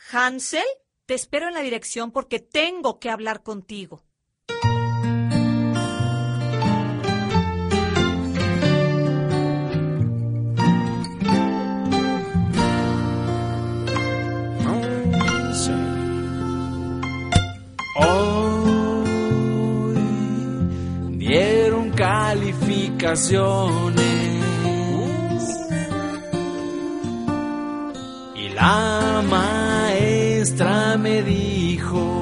Hansel, te espero en la dirección porque tengo que hablar contigo. Hoy dieron calificaciones y la maestra me dijo: